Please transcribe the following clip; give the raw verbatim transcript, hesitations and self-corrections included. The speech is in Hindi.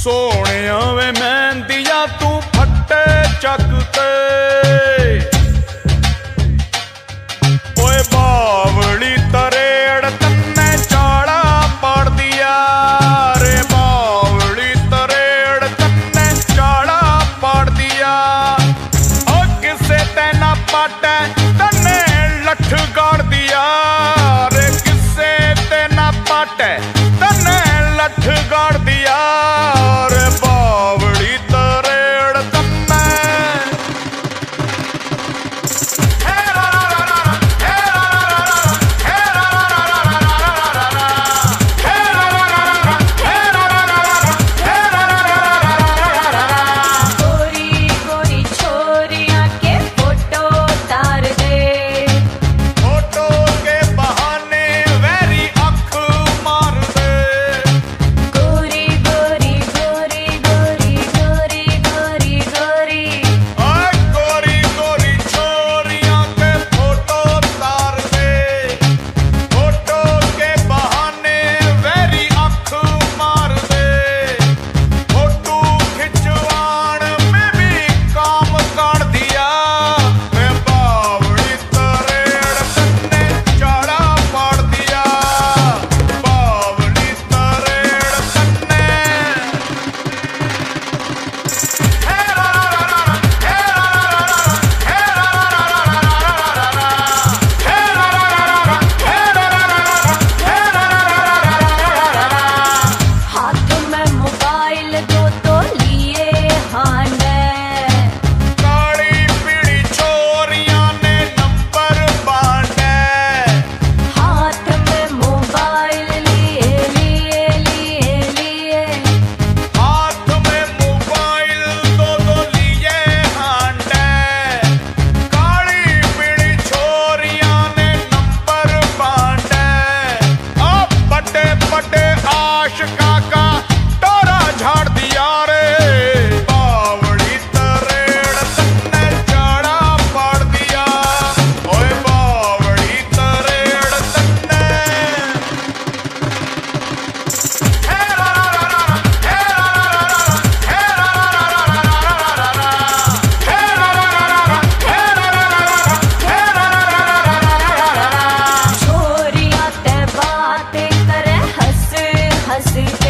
सोनिया वे मेहंदिया तू फट्टे चकते ओए बावली तरेड़ तन्ने चाड़ा पाड़ दिया रे बावली तरेड़ तन्ने चाड़ा पाड़ दिया ओ किसे तेना पाटे तन्ने लठ गाड़ दिया रे किसे तेना पाटे तन्ने लठ गाड़ दिया रे बावली तरेड़ तन्ने गोरी गोरी छोरियां के फोटो तार दे फोटो के बहाने वेरी अख मार दे गोरी गोरी गोरी गोरी गोरी गोरी गोरी ओए गोरी गोरी छोरियां के फोटो तार दे फोटो के बहाने वेरी अख मार दे फोटो खिंचवाण में भी काम कर दिया मैं बावड़ी तरेड़ तन्ने चाड़ा पाड़ दिया बावड़ी तरेड़ तन्ने हाथ में मोबाइल दो तो लिए हांडे काली पीड़ी छोरियां ने नंबर बांटे हाथ में मोबाइल लिए लिए लिए लिए हाथ में मोबाइल दो दो लिए हांडे काली पीड़ी छोरियां ने नंबर बांटे अब बटे बटे आशिका का टोरा झाड़ दिया रे बावड़ी तरेड़ तन्ने चाड़ा पाड़ दिया ओए बावड़ी तरेड़ तन्ने छोरियां ते बातें करे हंस हंस